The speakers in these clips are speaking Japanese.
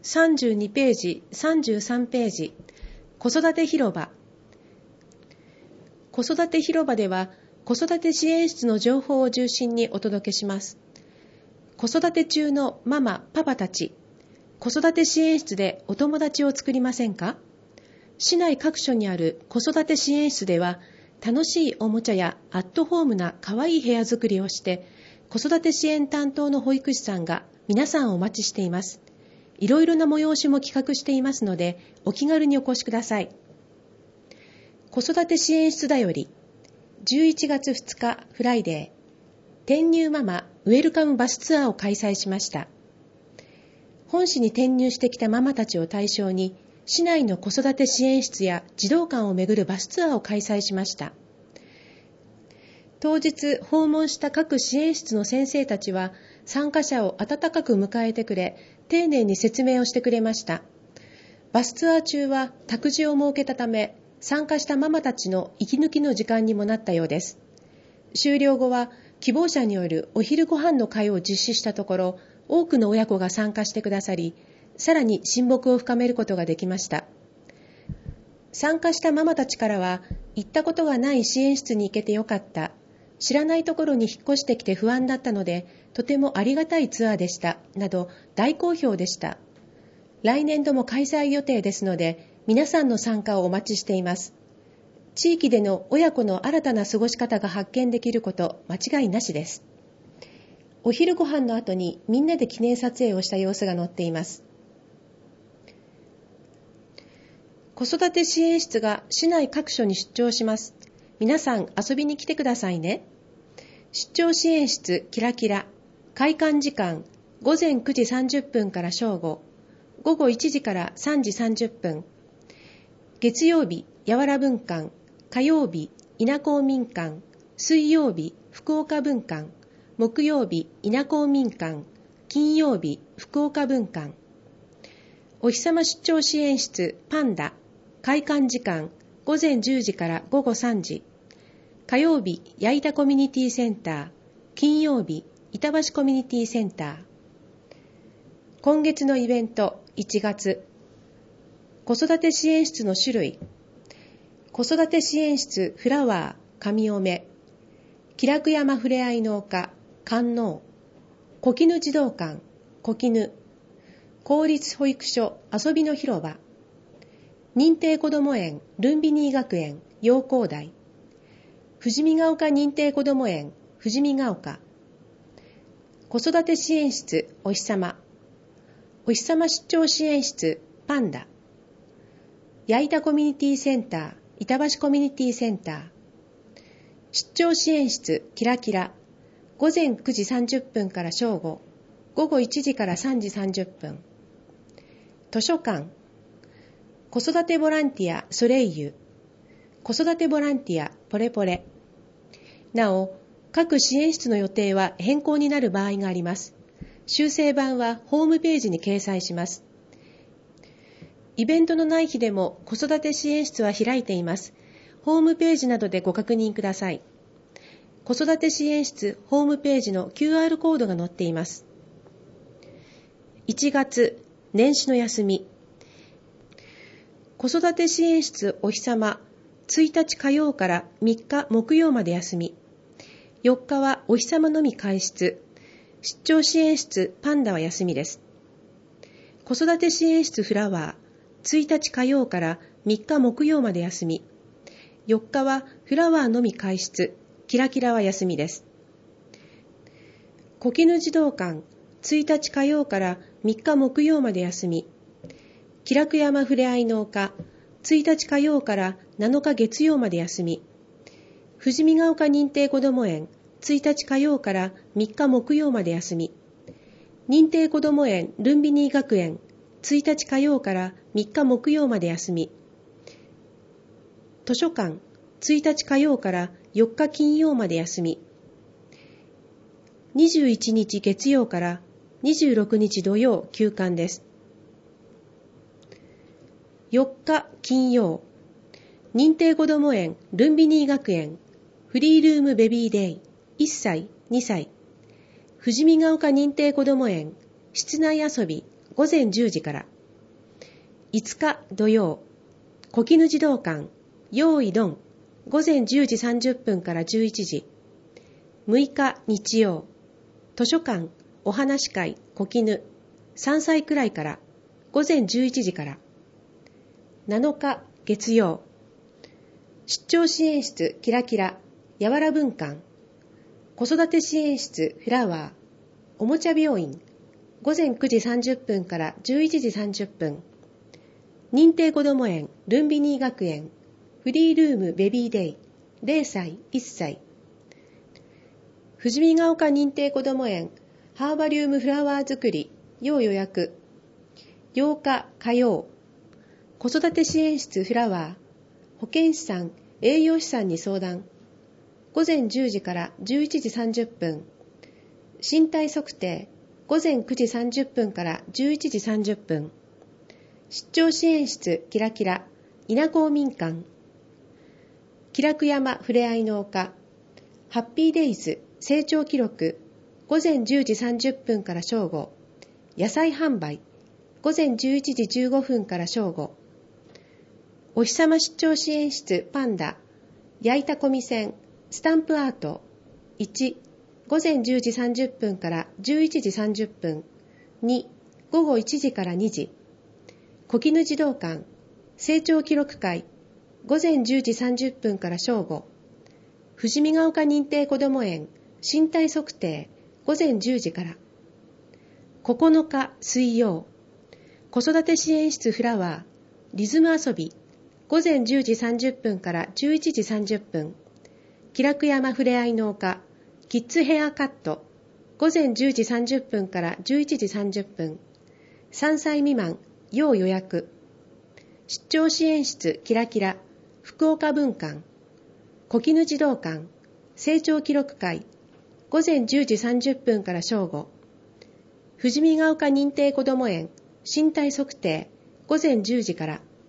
32ページ、33ページ、子育て広場。子育て広場では、子育て支援室の情報を中心にお届けします。子育て中のママ、パパたち、子育て支援室でお友達を作りませんか？市内各所にある子育て支援室では、楽しいおもちゃやアットホームな可愛い部屋作りをして、子育て支援担当の保育士さんが皆さんお待ちしています。いろいろな催しも企画していますので、お気軽にお越しください。子育て支援室だより、11月2日フライデー、転入ママウェルカムバスツアーを開催しました。本市に転入してきたママたちを対象に、市内の子育て支援室や児童館を巡るバスツアーを開催しました。当日訪問した各支援室の先生たちは、参加者を温かく迎えてくれ、丁寧に説明をしてくれました。バスツアー中は託児を設けたため、参加したママたちの息抜きの時間にもなったようです。終了後は希望者によるお昼ご飯の会を実施したところ、多くの親子が参加してくださり、さらに親睦を深めることができました。参加したママたちからは、行ったことがない支援室に行けてよかった。知らないところに引っ越してきて不安だったので、とてもありがたいツアーでした。など、大好評でした。来年度も開催予定ですので、皆さんの参加をお待ちしています。地域での親子の新たな過ごし方が発見できること間違いなしです。お昼ご飯の後にみんなで記念撮影をした様子が載っています。子育て支援室が市内各所に出張します。皆さん遊びに来てくださいね。出張支援室キラキラ。開館時間午前9時30分から正午。午後1時から3時30分。月曜日、やわら分館。火曜日、稲公民館。水曜日、福岡分館。木曜日、稲公民館。金曜日、福岡分館。お日様出張支援室パンダ。開館時間午前10時から午後3時。火曜日、矢板コミュニティセンター。金曜日、板橋コミュニティセンター。今月のイベント1月。子育て支援室の種類。子育て支援室フラワー上尾目。気楽山ふれあい農家観音。小絹児童館小絹。公立保育所遊びの広場。認定こども園ルンビニー学園陽光台。富士見ヶ丘認定こども園富士見ヶ丘。子育て支援室お日様。お日様出張支援室パンダ。矢板コミュニティセンター板橋コミュニティセンター。出張支援室キラキラ。午前9時30分から正午。午後1時から3時30分。図書館。子育てボランティアソレイユ。子育てボランティアポレポレ。なお、各支援室の予定は変更になる場合があります。修正版はホームページに掲載します。イベントのない日でも子育て支援室は開いています。ホームページなどでご確認ください。子育て支援室ホームページの QR コードが載っています。1月、年始の休み。子育て支援室お日様、1日火曜から3日木曜まで休み。4日はお日様のみ開室。出張支援室パンダは休みです。子育て支援室フラワー、1日火曜から3日木曜まで休み。4日はフラワーのみ開室。キラキラは休みです。小絹児童館、1日火曜から3日木曜まで休み。気楽山ふれあい農家、1日火曜から7日月曜まで休み。富士見ヶ丘認定こども園、1日火曜から3日木曜まで休み。認定こども園ルンビニー学園、1日火曜から3日木曜まで休み。図書館、1日火曜から4日金曜まで休み。21日月曜から26日土曜休館です。4日金曜、認定こども園ルンビニー学園フリールームベビーデイ1歳2歳。富士見ヶ丘認定こども園室内遊び午前10時から。5日土曜、小絹児童館、用意ドン、午前10時30分から11時。6日日曜、図書館、お話会、小絹、3歳くらいから、午前11時から。7日月曜、出張支援室キラキラ、やわら文館、子育て支援室フラワー、おもちゃ病院、午前9時30分から11時30分。認定こども園ルンビニー学園、フリールームベビーデイ、0歳、1歳。富士見ヶ丘認定こども園ハーバリウムフラワー作り、要予約。8日火曜、子育て支援室フラワー、保健師さん、栄養士さんに相談。午前10時から11時30分。身体測定、午前9時30分から11時30分。出張支援室キラキラ、稲公民館。気楽山ふれあいの丘、ハッピーデイズ成長記録、午前10時30分から正午。野菜販売、午前11時15分から正午。お日様出張支援室パンダ、焼いた米線、スタンプアート、1、午前10時30分から11時30分。2、午後1時から2時。小絹児童館、成長記録会、午前10時30分から正午。富士見ヶ丘認定こども園、身体測定、午前10時から。9日水曜、子育て支援室フラワー、リズム遊び、午前10時30分から11時30分。気楽山ふれあいの丘、キッズヘアカット、午前10時30分から11時30分。3歳未満、要予約。出張支援室キラキラ、福岡文館、小絹児童館、成長記録会、午前10時30分から正午。富士見ヶ丘認定こども園、身体測定、午前10時から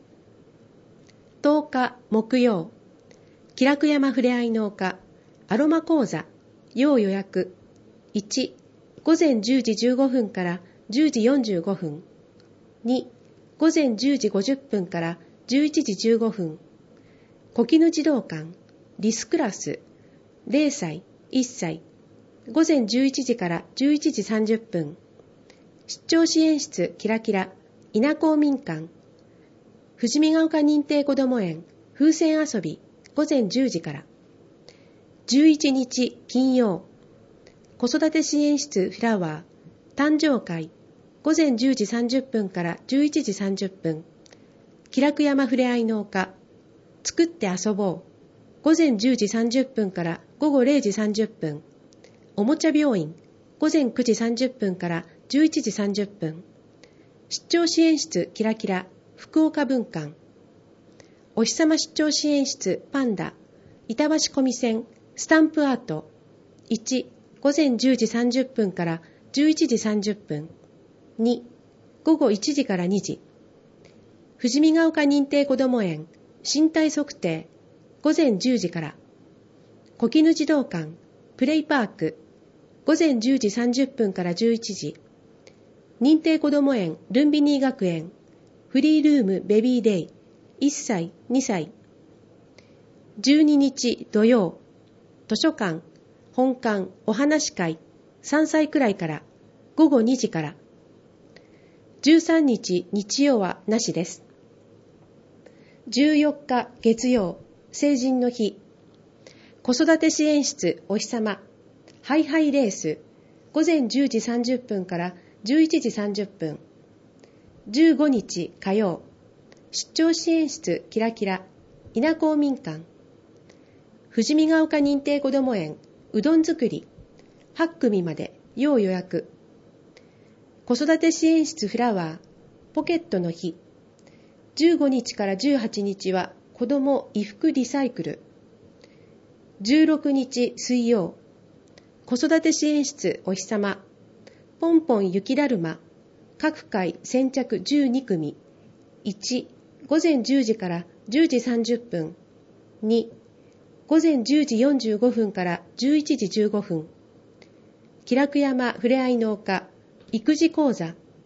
。10日木曜、気楽山ふれあいの丘、アロマ講座、要予約。1、午前10時15分から10時45分。2、午前10時50分から11時15分。小絹児童館、リスクラス、0歳、1歳。午前11時から11時30分。出張支援室キラキラ、稲公民館。富士見ヶ丘認定こども園、風船遊び、午前10時から。11日金曜、子育て支援室フラワー、誕生会、午前10時30分から11時30分。気楽山ふれあいの丘、作って遊ぼう、午前10時30分から午後0時30分。おもちゃ病院、午前9時30分から11時30分。出張支援室キラキラ、福岡文館。お日様出張支援室パンダ、板橋小見線、スタンプアート。1、午前10時30分から11時30分。2、午後1時から2時。富士見ヶ丘認定こども園、身体測定、午前10時から。小絹児童館、プレイパーク、午前10時30分から11時。認定こども園ルンビニー学園、フリールームベビーデイ、1歳、2歳。12日土曜、図書館、本館、お話会、3歳くらいから、午後2時から。13日日曜はなしです。14日月曜、成人の日。子育て支援室お日様、ハイハイレース、午前10時30分から11時30分。15日火曜、出張支援室キラキラ、稲公民館。富士見ヶ丘認定こども園、うどん作り、8組まで、要予約。子育て支援室フラワー、ポケットの日。15日から18日は子ども衣服リサイクル。16日水曜、子育て支援室お日様、ポンポン雪だるま、各回先着12組。1、午前10時から10時30分。2、午前10時45分から11時15分。気楽山ふれあいの丘、育児講座、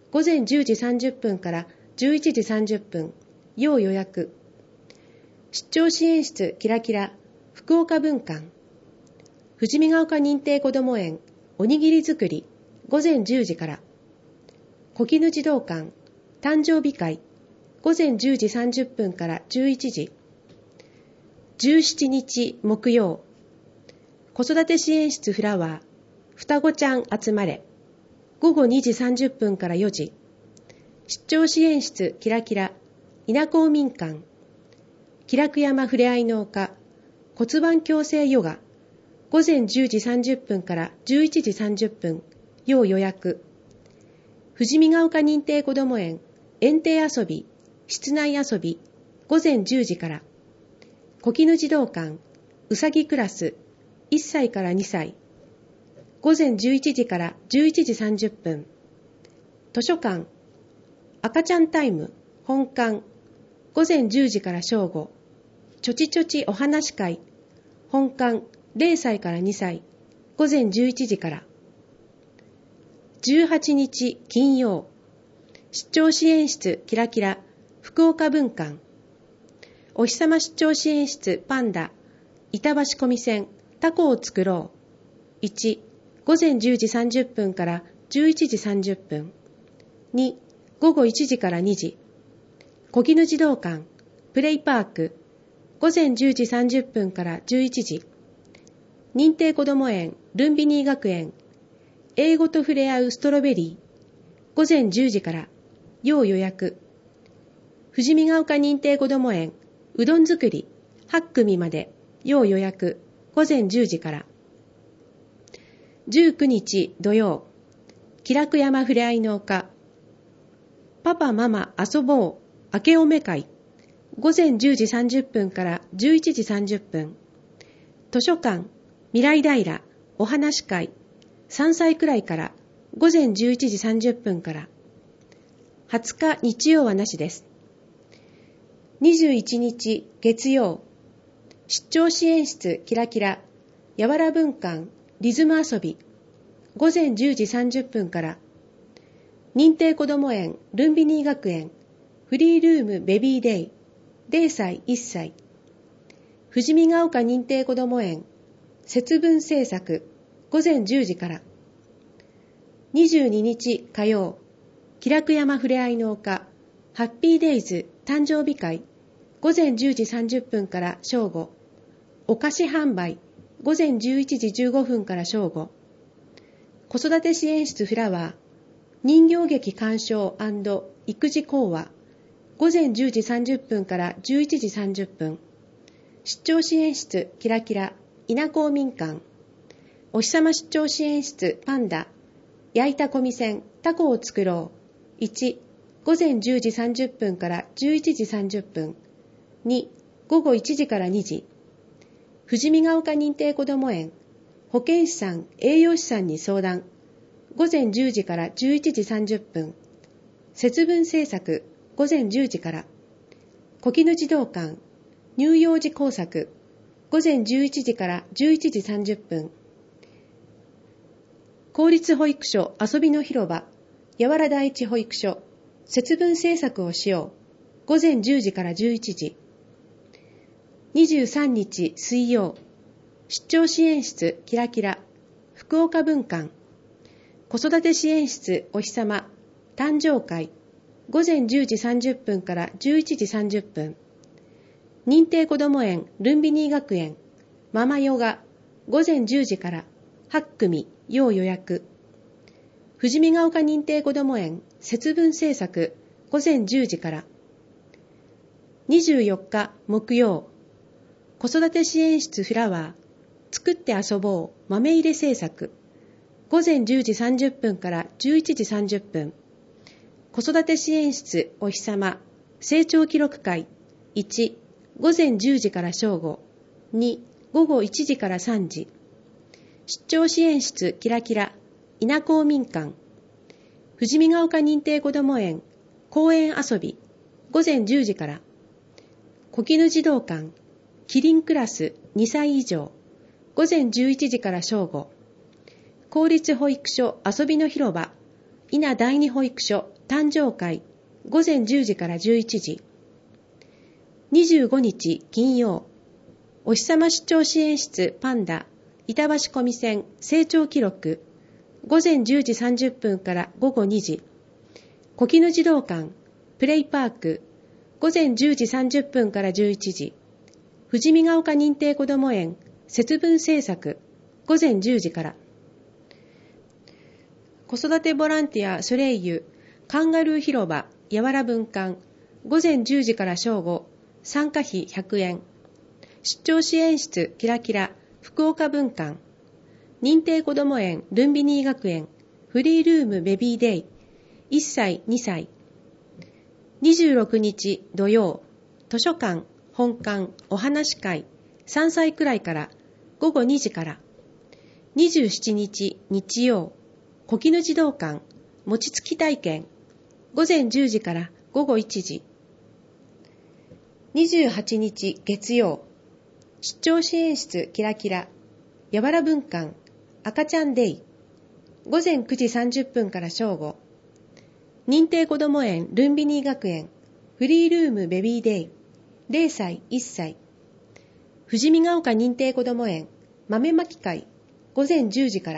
午前10時30分から11時30分、要予約。出張支援室キラキラ福岡文館。富士見ヶ丘認定こども園おにぎり作り午前10時から。小絹児童館誕生日会午前10時30分から11時。17日木曜、子育て支援室フラワー双子ちゃん集まれ午後2時30分から4時。出張支援室キラキラ稲公民館気楽山ふれあいの丘骨盤矯正ヨガ午前10時30分から11時30分、要予約。富士見ヶ丘認定こども園園庭遊び室内遊び午前10時から。小絹児童館うさぎクラス1歳から2歳午前11時から11時30分。図書館赤ちゃんタイム本館午前10時から正午。ちょちちょちお話会本館0歳から2歳午前11時から。18日金曜、出張支援室キラキラ福岡文館お日様出張支援室パンダ板橋小見線タコを作ろう。1、午前10時30分から11時30分。2、午後1時から2時。小絹児童館プレイパーク午前10時30分から11時。認定こども園ルンビニー学園英語と触れ合うストロベリー午前10時から要予約。富士見ヶ丘認定こども園うどん作り8組まで要予約午前10時から。19日土曜、気楽山ふれあいの丘パパママ遊ぼう明けおめ会午前10時30分から11時30分。図書館未来平お話会3歳くらいから午前11時30分から。20日日曜はなしです。21日月曜、出張支援室キラキラやわら文館リズム遊び午前10時30分から。認定こども園ルンビニー学園フリールームベビーデイ0歳1歳。富士見ヶ丘認定こども園節分制作午前10時から。22日火曜、気楽山ふれあいの丘ハッピーデイズ誕生日会午前10時30分から正午。お菓子販売午前11時15分から正午。子育て支援室フラワー人形劇鑑賞&育児講話午前10時30分から11時30分。出張支援室キラキラ稲公民館お日様出張支援室パンダ焼いた小見線タコを作ろう。1、午前10時30分から11時30分。2、午後1時から2時。富士見ヶ丘認定こども園保健師さん栄養士さんに相談午前10時から11時30分。節分制作午前10時から。小絹児童館乳幼児工作午前11時から11時30分。公立保育所遊びの広場やわら第一保育所節分制作をしよう午前10時から11時。23日水曜、出張支援室キラキラ福岡文館子育て支援室お日様誕生会午前10時30分から11時30分。認定こども園ルンビニー学園ママヨガ午前10時から8組要予約。富士見ヶ丘認定こども園節分制作午前10時から。24日木曜、子育て支援室フラワー作って遊ぼう豆入れ制作午前10時30分から11時30分。子育て支援室お日様成長記録会1、午前10時から正午。2、午後1時から3時。出張支援室キラキラ稲公民館富士見ヶ丘認定こども園公園遊び午前10時から。小絹児童館キリンクラス2歳以上午前11時から正午。公立保育所遊びの広場稲第二保育所誕生会午前10時から11時。25日金曜、お日様出張支援室パンダ板橋小見線成長記録午前10時30分から午後2時。小絹児童館プレイパーク午前10時30分から11時。富士見ヶ丘認定こども園節分制作午前10時から。子育てボランティアソレイユカンガルー広場やわら分館午前10時から正午。参加費100円。出張支援室キラキラ福岡分館認定こども園ルンビニー学園フリールームベビーデイ1歳2歳。26日土曜、図書館本館お話会3歳くらいから午後2時から。27日日曜、小絹児童館餅つき体験午前10時から午後1時。28日月曜、出張支援室キラキラやわら分館赤ちゃんデイ午前9時30分から正午。認定こども園ルンビニー学園フリールームベビーデイ0歳1歳。富士見ヶ丘認定こども園豆まき会午前10時から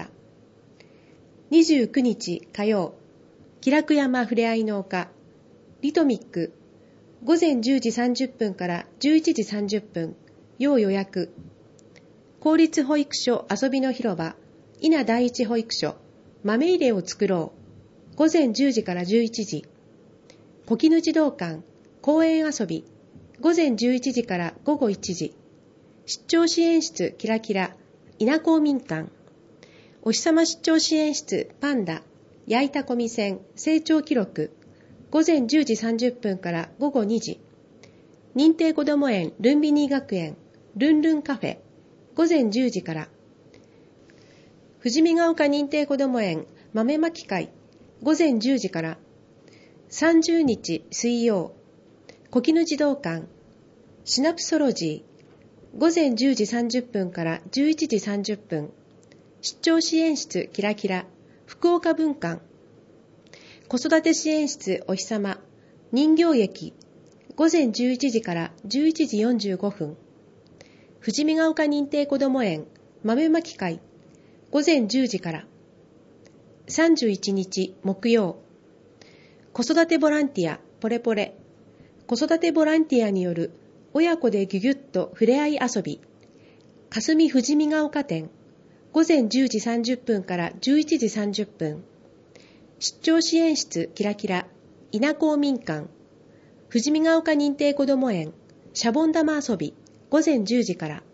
。29日火曜、気楽山ふれあいの丘リトミック午前10時30分から11時30分要予約。公立保育所遊びの広場稲第一保育所豆入れを作ろう午前10時から11時。小絹児童館公園遊び午前11時から午後1時。出張支援室キラキラ稲公民館お日様出張支援室パンダ矢板小見線成長記録午前10時30分から午後2時。認定こども園ルンビニー学園ルンルンカフェ午前10時から。富士見ヶ丘認定こども園豆まき会午前10時から。30日水曜、小絹児童館シナプソロジー午前10時30分から11時30分。出張支援室キラキラ福岡分館子育て支援室お日様人形劇午前11時から11時45分。富士見ヶ丘認定こども園豆まき会午前10時から。31日木曜、子育てボランティアポレポレ子育てボランティアによる親子でギュギュッとふれあい遊び霞富士見ヶ丘店午前10時30分から11時30分。出張支援室キラキラ稲公民館富士見ヶ丘認定こども園シャボン玉遊び午前10時から。